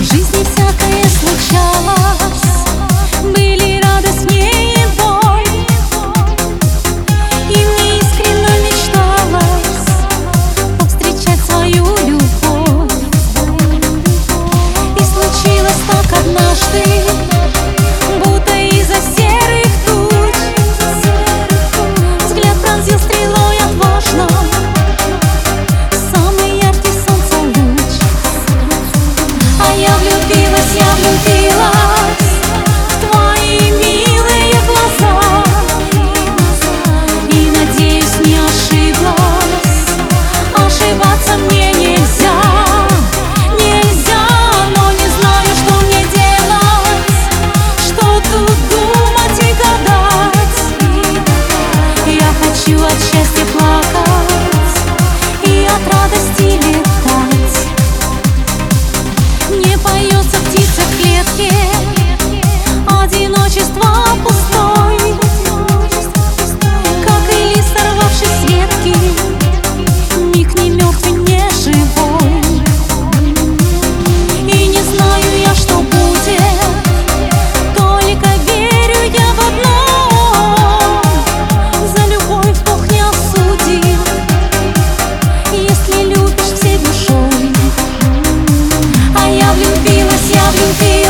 жизни всякое случалось, были радость мне и боль, и мне искренне мечталось повстречать свою любовь. И случилось так однажды, будто из-за серых туч взгляд пронзил стрелой отважно самый яркий солнца луч. А я влюбилась в твои милые глаза, и, надеюсь, не ошиблась. Ошибаться мне нельзя, нельзя, но не знаю, что мне делать, что тут думать и гадать. Я хочу от счастья плакать и от радости летать. Не поется птица в клетке, одиночество пустой, как и лист, сорвавший с ветки, миг не мертвый, не живой. И не знаю я, что будет, только верю я в одно: за любовь Бог не осудит, если любишь всей душой. А я влюбилась